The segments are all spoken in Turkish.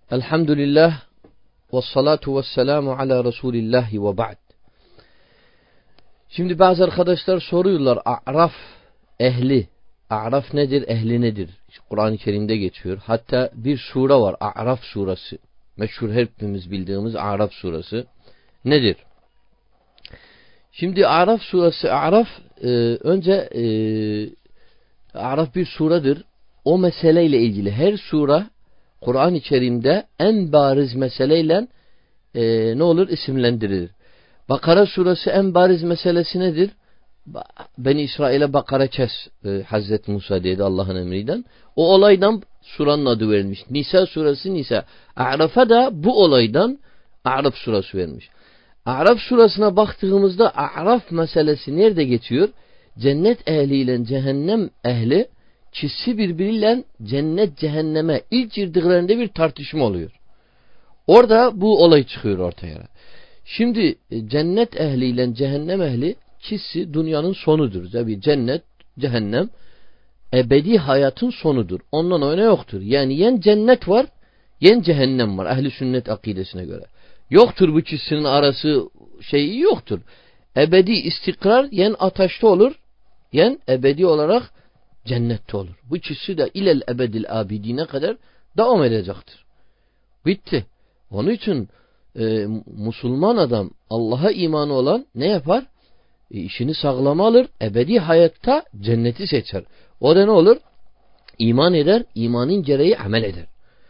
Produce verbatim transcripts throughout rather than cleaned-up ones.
Elhamdülillah ve salatu ve selamu ala Resulillahi ve ba'd. Şimdi bazı arkadaşlar soruyorlar, A'raf ehli. A'raf nedir, ehli nedir? Kur'an-ı Kerim'de geçiyor. Hatta bir sure var, A'raf suresi. Meşhur, hepimiz bildiğimiz A'raf suresi. Nedir? Şimdi A'raf suresi, A'raf e, önce e, A'raf bir suredir. O meseleyle ilgili her sure Kur'an-ı Kerim'de en bariz meseleyle e, ne olur isimlendirilir. Bakara suresi en bariz meselesi nedir? Beni İsrail'e Bakara kes e, Hazreti Musa dedi Allah'ın emriyle. O olaydan suranın adı verilmiş. Nisa suresi Nisa. A'raf'a da bu olaydan A'raf suresi vermiş. A'raf suresine baktığımızda A'raf meselesi nerede geçiyor? Cennet ehliyle cehennem ehli kişi birbiriyle cennet cehenneme ilk girdiklerinde bir tartışma oluyor. Orada bu olay çıkıyor ortaya. Şimdi cennet ehliyle cehennem ehli kişi dünyanın sonudur. Tabii cennet, cehennem ebedi hayatın sonudur. Ondan öne yoktur. Yani yen cennet var, yen cehennem var. Ehli sünnet akidesine göre. Yoktur bu kişinin arası şeyi yoktur. Ebedi istikrar yen ateşte olur, yen ebedi olarak cennette olur. Bu kişi de ilel ebedil abidine kadar devam edecektir. Bitti. Onun için e, Müslüman adam, Allah'a imanı olan ne yapar? E, işini sağlama alır. Ebedi hayatta cenneti seçer. O da ne olur? İman eder. İmanın gereği amel eder.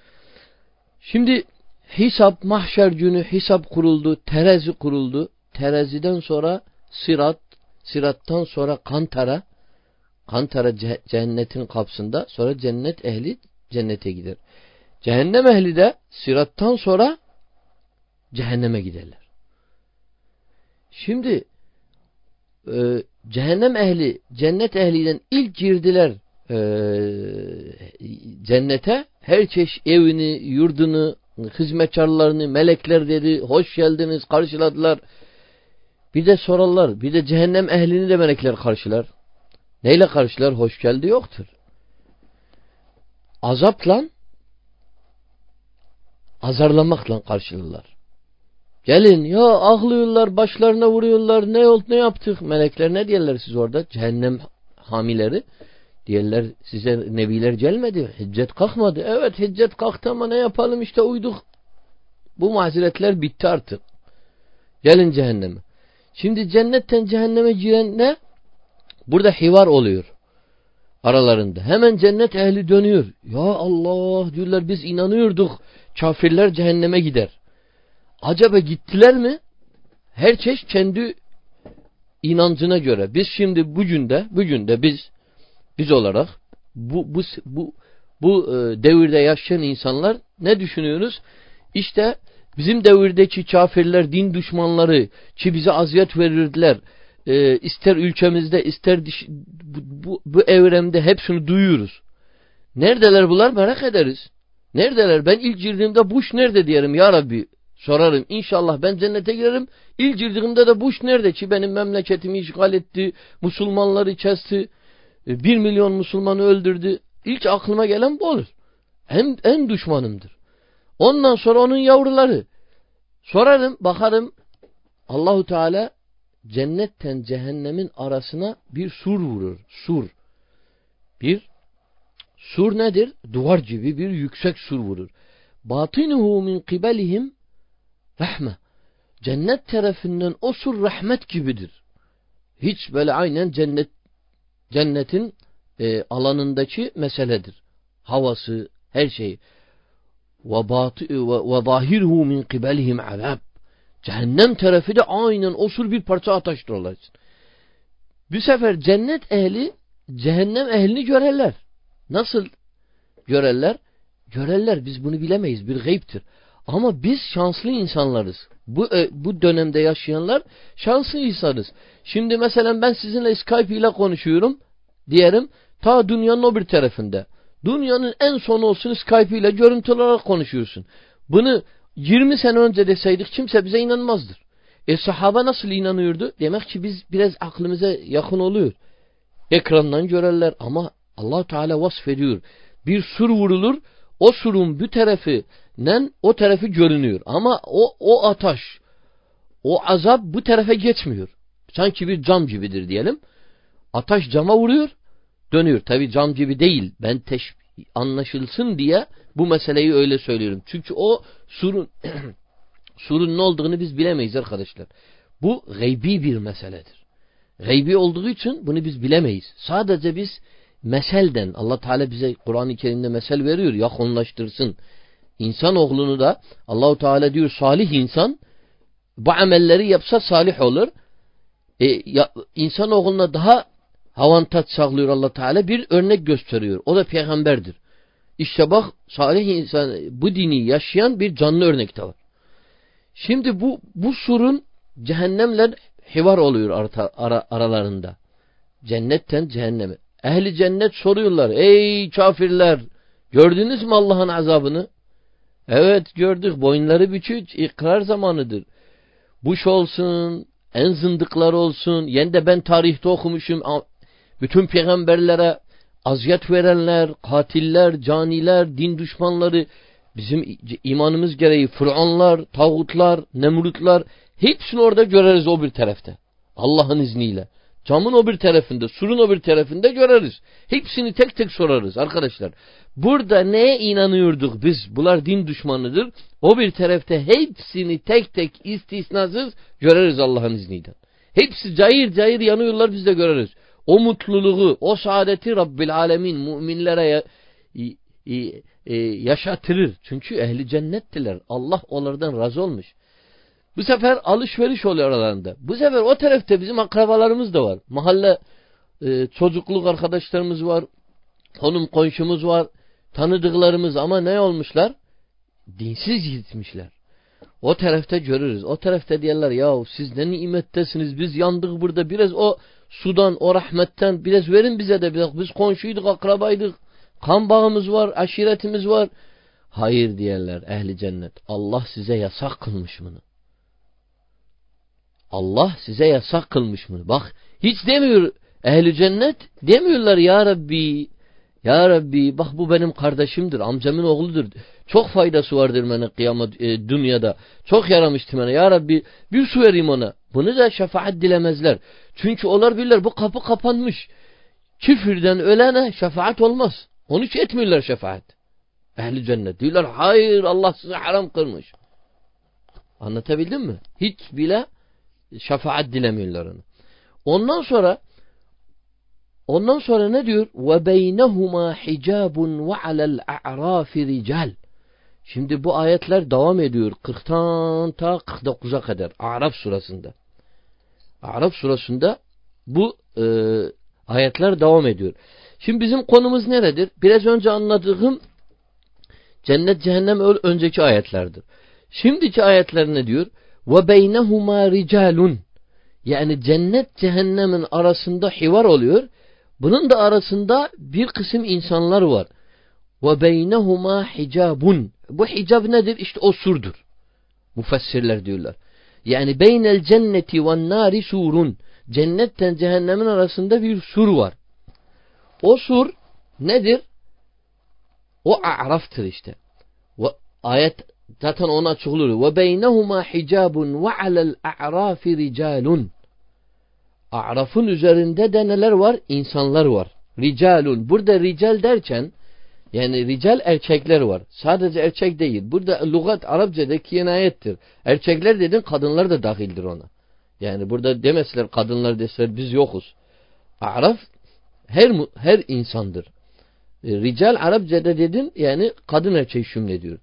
Şimdi hesap, mahşer günü hesap kuruldu. Terazi kuruldu. Teraziden sonra sırat, sırattan sonra kantara, kantara cennetin kapısında, sonra cennet ehli cennete gider. Cehennem ehli de sırattan sonra cehenneme giderler. Şimdi e, cehennem ehli cennet ehliyle ilk girdiler e, cennete. Her çeşit evini, yurdunu, hizmetkarlarını, melekler dedi, hoş geldiniz, karşıladılar. Bir de sorarlar, bir de cehennem ehlini de melekler karşılar. Neyle karşılar? Hoş geldi yoktur. Azapla, azarlamakla karşılarlar. Gelin ya, ağlıyorlar, başlarına vuruyorlar, ne oldu, ne yaptık? Melekler ne diyorlar siz orada? Cehennem hamileri diyorlar, size nebiler gelmedi, hicret kalkmadı. Evet, hicret kalktı ama ne yapalım, işte uyduk. Bu mazeretler bitti artık. Gelin cehenneme. Şimdi cennetten cehenneme giren ne? Burada hivar oluyor aralarında. Hemen cennet ehli dönüyor. Ya Allah diyorlar, biz inanıyorduk kafirler cehenneme gider. Acaba gittiler mi? Her çeşit kendi inancına göre. Biz şimdi bugün de bugün de biz biz olarak bu bu bu bu e, devirde yaşayan insanlar ne düşünüyoruz? İşte bizim devirdeki kafirler, din düşmanları ki bize aziyet verirdiler. E, ister ülkemizde, ister diş, bu, bu, bu evremde hepsini duyuyoruz. Neredeler bunlar? Merak ederiz. Neredeler? Ben ilk girdiğimde Bush nerede diyelim ya Rabbi. Sorarım. İnşallah ben cennete girerim. İlk girdiğimde de Bush nerede ki benim memleketimi işgal etti, Müslümanları kesti, bir milyon Müslümanı öldürdü. İlk aklıma gelen bu olur. En, en düşmanımdır. Ondan sonra onun yavruları. Sorarım, bakarım. Allahu Teala cennetten cehennemin arasına bir sur vurur. Sur. Bir sur nedir? Duvar gibi bir yüksek sur vurur. Batinuhu min kibelihim rahme. Cennet tarafından o sur rahmet gibidir. Hiç böyle aynen cennet cennetin e, alanındaki meseledir. Havası, her şeyi. Ve zahirhu min kibelihim azab. Cehennem tarafı da aynen o sur bir parça ateştir onlar için. Bu sefer cennet ehli cehennem ehlini görürler. Nasıl görürler? Görürler. Biz bunu bilemeyiz. Bir gayiptir. Ama biz şanslı insanlarız. Bu bu dönemde yaşayanlar şanslı insanız. Şimdi mesela ben sizinle Skype ile konuşuyorum diyelim. Ta dünyanın o bir tarafında. Dünyanın en sonu olsun Skype ile görüntü olarak konuşuyorsun. Bunu yirmi sene önce deseydik kimse bize inanmazdır. E sahaba nasıl inanıyordu? Demek ki biz biraz aklımıza yakın oluyor. Ekrandan görürler ama Allah Teala vasfediyor. Bir sur vurulur, O surun bir tarafından o tarafı görünüyor. Ama o o ateş, o azap bu tarafa geçmiyor. Sanki bir cam gibidir diyelim. Ateş cama vuruyor, dönüyor. Tabi cam gibi değil. Ben teş anlaşılsın diye bu meseleyi öyle söylüyorum. Çünkü o surun surun ne olduğunu biz bilemeyiz arkadaşlar. Bu gaybi bir meseledir. Gaybi olduğu için bunu biz bilemeyiz. Sadece biz meselden, Allah Teala bize Kur'an-ı Kerim'de mesel veriyor, yakınlaştırsın. İnsanoğlunu da Allah Teala diyor salih insan bu amelleri yapsa salih olur. E, ya, insanoğluna daha avantaj sağlıyor Allah Teala, bir örnek gösteriyor. O da peygamberdir. İşte bak salih insan, bu dini yaşayan bir canlı örnek de var. Şimdi bu bu surun cehennemle hivar oluyor arta, ara, aralarında. Cennetten cehenneme. Ehli cennet soruyorlar. Ey kafirler, gördünüz mü Allah'ın azabını? Evet gördük. Boyunları bükük, ikrar zamanıdır. Buş olsun, en zındıklar olsun. Yen de ben tarihte okumuşum. Bütün peygamberlere aziyet verenler, katiller, caniler, din düşmanları, bizim imanımız gereği Fıraunlar, tağutlar, Nemrutlar, hepsini orada göreriz o bir tarafta. Allah'ın izniyle. Camın o bir tarafında, surun o bir tarafında göreriz. Hepsini tek tek sorarız arkadaşlar. Burada neye inanıyorduk biz? Bunlar din düşmanıdır. O bir tarafta hepsini tek tek istisnasız göreriz Allah'ın izniyle. Hepsi cayır cayır yanıyorlar, biz de göreriz. O mutluluğu, o saadeti Rabbil Alemin müminlere yaşatırır. Çünkü ehli cennettiler. Allah onlardan razı olmuş. Bu sefer alışveriş oluyor aralarında. Bu sefer o tarafta bizim akrabalarımız da var. Mahalle e, çocukluk arkadaşlarımız var. Konum komşumuz var. Tanıdıklarımız ama ne olmuşlar? Dinsiz gitmişler. O tarafta görürüz. O tarafta diyorlar ya siz ne nimettesiniz, biz yandık burada, biraz o sudan, o rahmetten biraz verin bize de. Biraz. Biz komşuyduk, akrabaydık. Kan bağımız var, aşiretimiz var. Hayır diyorlar ehli cennet. Allah size yasak kılmış bunu. Allah size yasak kılmış bunu. Bak hiç demiyor ehli cennet, demiyorlar ya Rabbi, ya Rabbi bak bu benim kardeşimdir, amcamın oğludur. Çok faydası vardır bana kıyamet e, dünyada. Çok yaramıştı bana. Ya Rabbi bir su vereyim ona. Bunu da şefaat dilemezler. Çünkü onlar bilirler bu kapı kapanmış. Küfürden ölene şefaat olmaz. Onun için etmiyorlar şefaat. Ehli cennet diyorlar hayır Allah size haram kılmış. Anlatabildim mi? Hiç bile şefaat dilemiyorlar onu. Ondan sonra ondan sonra ne diyor? Ve beynehuma hicabun ve alel a'rafi rical. Şimdi bu ayetler devam ediyor. kırktan ta kırk dokuza kadar. A'raf surasında. A'raf surasında bu e, ayetler devam ediyor. Şimdi bizim konumuz neredir? Biraz önce anlattığım cennet cehennem önceki ayetlerdir. Şimdiki ayetler ne diyor? Ve beynehuma ricalun. Yani cennet cehennemin arasında hivar oluyor. Bunun da arasında bir kısım insanlar var. Ve beynehuma hicabun. Bu hicab nedir? İşte o surdur. Müfessirler diyorlar. Yani beynel cenneti ve nari surun. Cennetten cehennemin arasında bir sur var. O sur nedir? O a'raftır işte. Ve ayet zaten ona açıklıyor. Ve beynehuma hicabun ve alel a'rafi ricalun. A'rafın üzerinde de neler var? İnsanlar var. Ricalun. Burada rical derken yani rical erkekler var. Sadece erkek değil. Burada lügat Arapçada kinayettir. Erkekler dedin kadınlar da dahildir ona. Yani burada demeseler kadınlar deseler biz yokuz. A'raf her her insandır. Rical Arapçada dedin yani kadın erkek şümlediyor.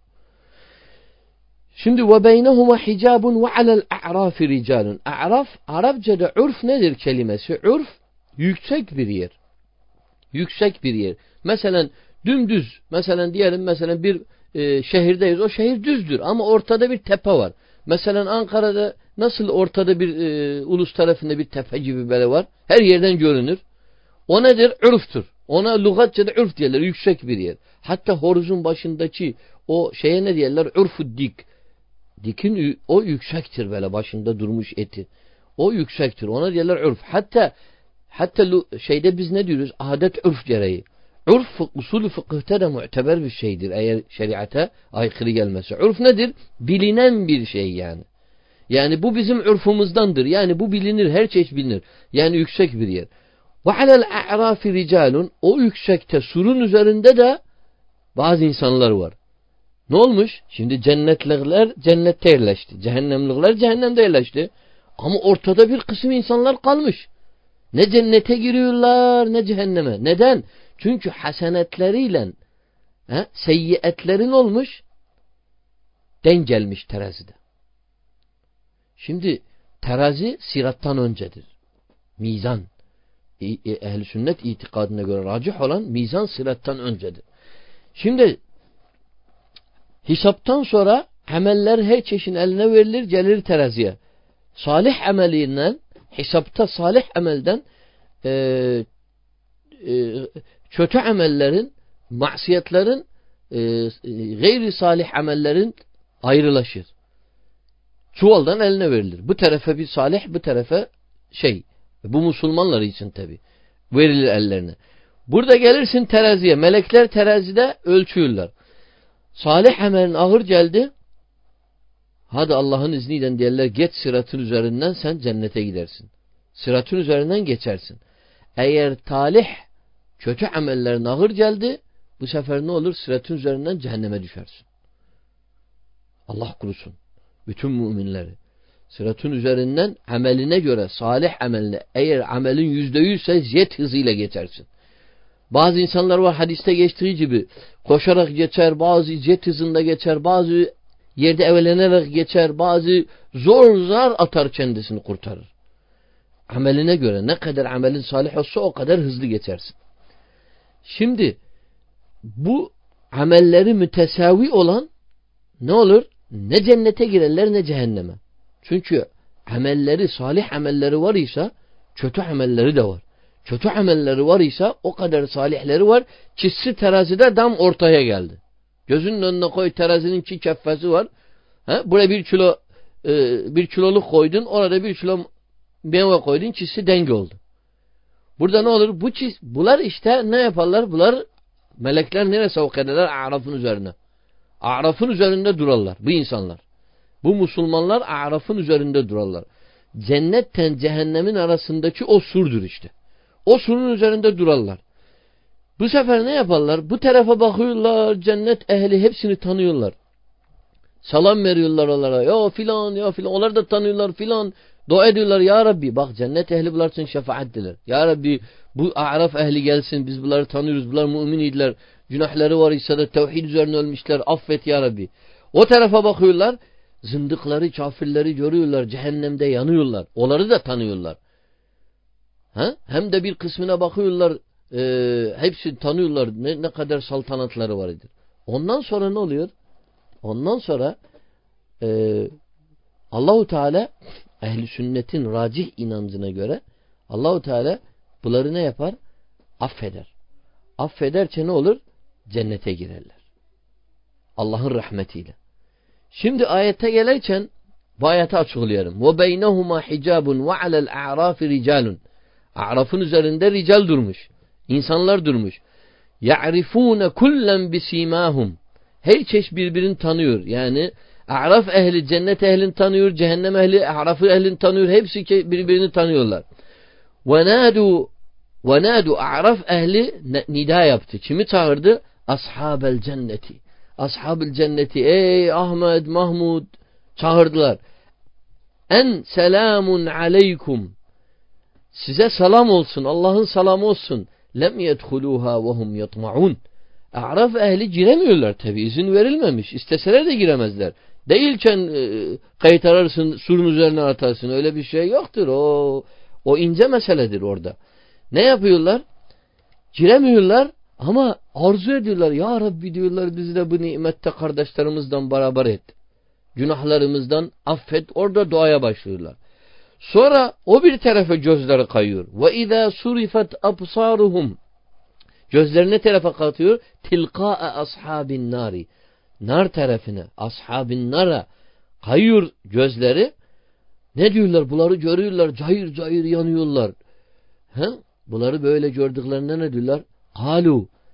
Şimdi ve beynehuma hicabun ve alel a'rafi ricalun. A'raf Arapçada urf nedir kelimesi? Urf yüksek bir yer. Yüksek bir yer. Mesela dümdüz. Mesela diyelim mesela bir e, şehirdeyiz. O şehir düzdür ama ortada bir tepe var. Mesela Ankara'da nasıl ortada bir e, ulus tarafında bir tepe gibi böyle var. Her yerden görünür. O nedir? Urftur. Ona lügatçada urf diyorlar. Yüksek bir yer. Hatta horuzun başındaki o şeye ne diyorlar? Urfu dik. Dikin o yüksektir böyle başında durmuş eti. O yüksektir. Ona diyorlar urf. Hatta hatta şeyde biz ne diyoruz? Adet urf gereği. Urf usulü fıkıhta da muteber bir şeydir eğer şeriata aykırı gelmezse. Urf nedir? Bilinen bir şey yani. Yani bu bizim urfumuzdandır. Yani bu bilinir, her çeşit bilinir. Yani yüksek bir yer. Ve alel a'rafi ricalun, o yüksekte surun üzerinde de bazı insanlar var. Ne olmuş? Şimdi cennetlikler cennette yerleşti. Cehennemlikler cehennemde yerleşti. Ama ortada bir kısım insanlar kalmış. Ne cennete giriyorlar ne cehenneme. Neden? Çünkü hasenetleriyle he, seyyiatlerin olmuş, denk gelmiş terazide. Şimdi terazi sirattan öncedir. Mizan. Ehl-i sünnet itikadına göre racih olan mizan sirattan öncedir. Şimdi hesaptan sonra ameller her çeşin eline verilir, gelir teraziye. Salih amelinden, hesapta salih amelden e, e, kötü amellerin, masiyetlerin, e, gayri salih amellerin ayrılaşır. Çuvaldan eline verilir. Bu tarafa bir salih, bu tarafa şey. Bu Müslümanlar için tabi. Verilir ellerine. Burada gelirsin teraziye. Melekler terazide ölçüyorlar. Salih amelin ağır geldi. Hadi Allah'ın izniyle diyorlar, geç sıratın üzerinden, sen cennete gidersin. Sıratın üzerinden geçersin. Eğer talih kötü amellerin ağır geldi, bu sefer ne olur? Sıratın üzerinden cehenneme düşersin. Allah korusun. Bütün müminleri. Sıratın üzerinden ameline göre, salih ameline, eğer amelin yüzde yüzse jet hızıyla geçersin. Bazı insanlar var, hadiste geçtiği gibi koşarak geçer, bazı jet hızında geçer, bazı yerde evlenerek geçer, bazı zor zar atar, kendisini kurtarır. Ameline göre ne kadar amelin salih olsa o kadar hızlı geçersin. Şimdi bu amelleri mütesavi olan ne olur? Ne cennete girerler ne cehenneme. Çünkü amelleri, salih amelleri var ise kötü amelleri de var. Kötü amelleri var ise o kadar salihleri var. Çizsi terazide tam ortaya geldi. Gözünün önüne koy, terazinin iki keffesi var. Ha? Buraya bir kilo e, bir kiloluk koydun, orada bir kilo meyve koydun, çizsi denge oldu. Burada ne olur? Bu çiz, bunlar işte ne yaparlar? Bunlar melekler nereye sevk ederler? A'rafın üzerine. A'rafın üzerinde durarlar bu insanlar. Bu Müslümanlar A'rafın üzerinde durarlar. Cennetten cehennemin arasındaki o surdur işte. O surun üzerinde durarlar. Bu sefer ne yaparlar? Bu tarafa bakıyorlar, cennet ehli hepsini tanıyorlar. Salam veriyorlar onlara. Ya filan, ya filan. Onlar da tanıyorlar filan. Dua ediyorlar. Ya Rabbi, bak cennet ehli bunlar için şefaat diler. Ya Rabbi, bu A'raf ehli gelsin. Biz bunları tanıyoruz. Bunlar mümin idiler. Günahları var ise de tevhid üzerine ölmüşler. Affet ya Rabbi. O tarafa bakıyorlar. Zındıkları, kafirleri görüyorlar. Cehennemde yanıyorlar. Onları da tanıyorlar. Ha? Hem de bir kısmına bakıyorlar. E, hepsini tanıyorlar. Ne, ne kadar saltanatları vardır. Ondan sonra ne oluyor? Ondan sonra e, Allahu Teala ehli sünnetin racih inancına göre Allahu Teala bunları ne yapar? Affeder. Affederse ne olur? Cennete girerler. Allah'ın rahmetiyle. Şimdi ayete gelirken bu ayeti açıklıyorum. Ve beynehuma hicabun ve alel a'rafi ricalun. A'rafın üzerinde rical durmuş. İnsanlar durmuş. Ya'rifune kullen bisimahum. Her çeşit birbirini tanıyor. Yani A'raf ehli cennet ehlini tanıyor, cehennem ehli A'raf'ı ehlini tanıyor. Hepsi birbirini tanıyorlar. Ve nadu ve nadu A'raf ehli nida yaptı. Kimi çağırdı? Ashabel cenneti. Ashabel cenneti. Ey Ahmet, Mahmud çağırdılar. En selamun aleykum. Size selam olsun. Allah'ın selamı olsun. Lem yedhuluha ve hum yatma'un. A'raf ehli giremiyorlar tabi. İzin verilmemiş. İsteseler de giremezler. Değilken e, kayıt ararsın, surun üzerine atarsın. Öyle bir şey yoktur. O o ince meseledir orada. Ne yapıyorlar? Giremiyorlar ama arzu ediyorlar. Ya Rabbi diyorlar, bizi de bu nimette kardeşlerimizden beraber et. Günahlarımızdan affet. Orada duaya başlıyorlar. Sonra o bir tarafa gözleri kayıyor. Ve izâ surifet absaruhum. Gözlerine tarafa katıyor. Tilqâ'a ashabin nari. Nar tarafına, ashabin nara kayıyor gözleri. Ne diyorlar? Bunları görüyorlar. Cayır cayır yanıyorlar. He? Bunları böyle gördüklerinde ne diyorlar? Halu.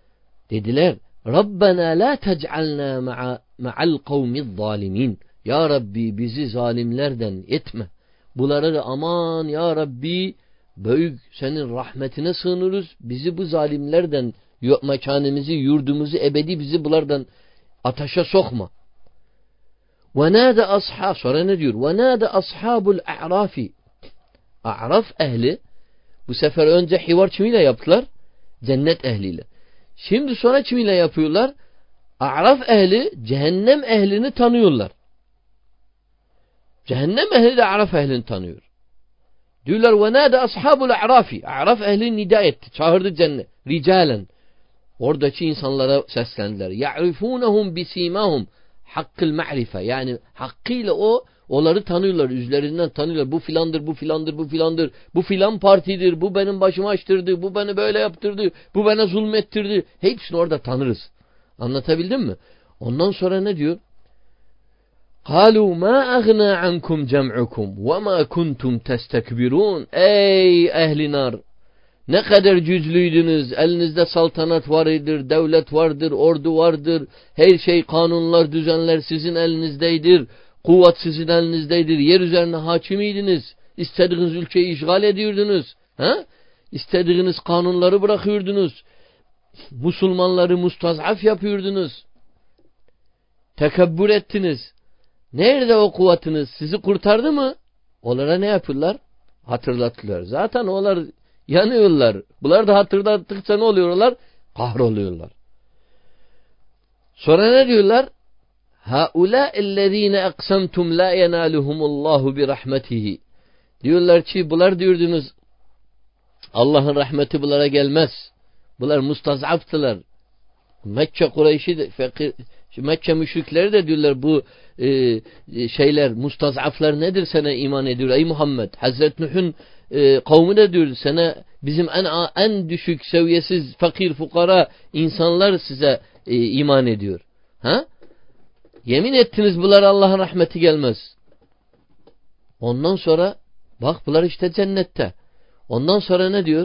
Dediler Rabbena la tec'alna ma'a ma'al kavmiz zalimin. Ya Rabbi bizi zalimlerden etme. Bunlara da aman ya Rabbi büyük senin rahmetine sığınırız. Bizi bu zalimlerden mekanımızı, yurdumuzu ebedi bizi bunlardan ateşe sokma. Ve nâde ashab sonra ne diyor? Ve nâde ashabul a'rafi. A'raf ehli bu sefer önce hivar kimiyle yaptılar? Cennet ehliyle. Şimdi sonra kimiyle yapıyorlar? A'raf ehli cehennem ehlini tanıyorlar. Cehennem ehli de A'raf ehlini tanıyor. Diyorlar ve nâde ashabul a'rafi. A'raf ehli nida etti. Çağırdı cennet. Ricalen. Oradaki insanlara seslendiler. Ya'rifunahum bisimahum. Hakkıl ma'rife. Yani hakkıyla o onları tanıyorlar. Yüzlerinden tanıyorlar. Bu filandır, bu filandır, bu filandır. Bu filan partidir. Bu benim başımı açtırdı. Bu beni böyle yaptırdı. Bu bana zulmettirdi. Hepsini orada tanırız. Anlatabildim mi? Ondan sonra ne diyor? قالوا ما أغنى عنكم جمعكم وما كنتم تستكبرون. Ey ehli nar! Ne kadar güçlüydünüz. Elinizde saltanat vardır, devlet vardır, ordu vardır. Her şey, kanunlar, düzenler sizin elinizdeydir. Kuvvet sizin elinizdeydir. Yer üzerine hakimiydiniz. İstediğiniz ülkeyi işgal ediyordunuz. Ha? İstediğiniz kanunları bırakıyordunuz. Müslümanları mustazaf yapıyordunuz. Tekebbür ettiniz. Nerede o kuvvetiniz? Sizi kurtardı mı? Onlara ne yapıyorlar? Hatırlattılar. Zaten onlar yanıyorlar. Bunlar da hatırlattıkça ne oluyorlar? Kahroluyorlar. Sonra ne diyorlar? Haulâ'ellezîne eksemtum lâ yenâluhumullâhu bi rahmetihi. Diyorlar ki bunlar diyordunuz Allah'ın rahmeti bunlara gelmez. Bunlar mustazaftılar. Mekke Kureyş'i de fakir, Mekke müşrikleri de diyorlar bu e, şeyler mustazaflar nedir sana iman ediyor ey Muhammed? Hazreti Nuh'un e, kavmi de diyor sana bizim en en düşük seviyesiz fakir fukara insanlar size e, iman ediyor. Ha? Yemin ettiniz bunlar Allah'ın rahmeti gelmez. Ondan sonra bak bunlar işte cennette. Ondan sonra ne diyor?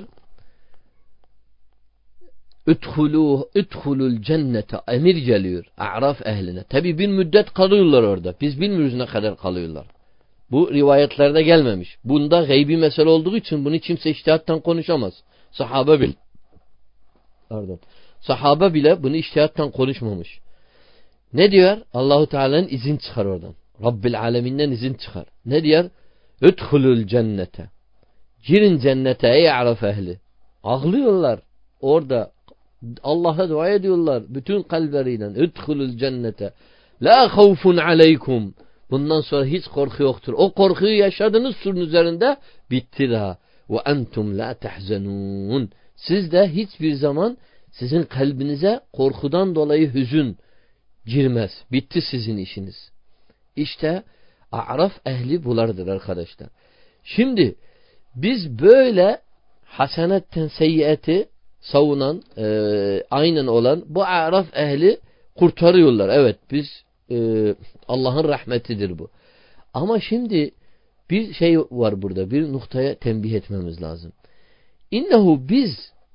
Üdhulu üdhulul cennete emir geliyor A'raf ehline. Tabi bir müddet kalıyorlar orada. Biz bilmiyoruz ne kadar kalıyorlar. Bu rivayetlerde gelmemiş. Bunda gaybi mesele olduğu için bunu kimse içtihattan konuşamaz. Sahabe bile. Pardon. Sahabe bile bunu içtihattan konuşmamış. Ne diyor? Allahu Teala'nın izin çıkar oradan. Rabbil aleminden izin çıkar. Ne diyor? Üdhulul cennete. Girin cennete ey A'raf ehli. Ağlıyorlar. Orada Allah'a dua ediyorlar bütün kalpleriyle. Üdhulul cennete. La havfun aleykum. Bundan sonra hiç korku yoktur. O korkuyu yaşadınız surun üzerinde bitti daha. Ve entum la tahzenun. Siz de hiçbir zaman sizin kalbinize korkudan dolayı hüzün girmez. Bitti sizin işiniz. İşte A'raf ehli bulardır arkadaşlar. Şimdi biz böyle hasenetten seyyiyeti savunan, e, aynen olan bu A'raf ehli kurtarıyorlar. Evet biz e, Allah'ın rahmetidir bu. Ama şimdi bir şey var burada. Bir noktaya tembih etmemiz lazım. İnnehu biz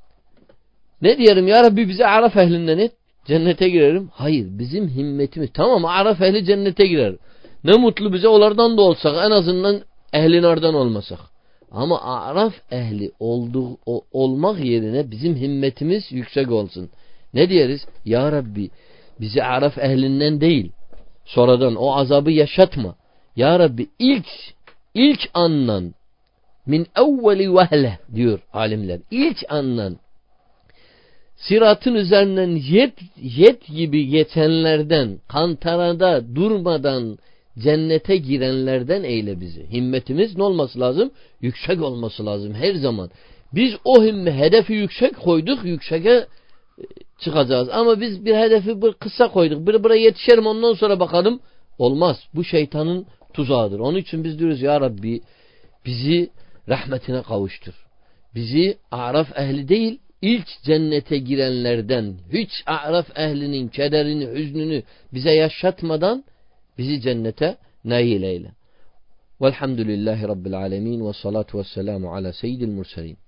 ne diyelim ya Rabbi bizi A'raf ehlinden et. Cennete girerim. Hayır bizim himmetimiz. Tamam A'raf ehli cennete girer. Ne mutlu bize onlardan da olsak en azından ehli nardan olmasak. Ama A'raf ehli olduğu, o, olmak yerine bizim himmetimiz yüksek olsun. Ne diyeriz? Ya Rabbi bizi A'raf ehlinden değil. Sonradan o azabı yaşatma. Ya Rabbi ilk ilk andan min evveli vehle diyor alimler. İlk andan Siratın üzerinden yet, yet gibi geçenlerden, kantarada durmadan cennete girenlerden eyle bizi. Himmetimiz ne olması lazım? Yüksek olması lazım her zaman. Biz o himme, hedefi yüksek koyduk, yükseğe çıkacağız. Ama biz bir hedefi bir kısa koyduk. Bir buraya yetişerim ondan sonra bakalım. Olmaz. Bu şeytanın tuzağıdır. Onun için biz diyoruz ya Rabbi bizi rahmetine kavuştur. Bizi A'raf ehli değil, İlk cennete girenlerden hiç A'raf ehlinin kederini, hüznünü bize yaşatmadan bizi cennete nail eyle. Velhamdülillahi Rabbil alemin ve salatu ve selamu ala seyyidil murselin.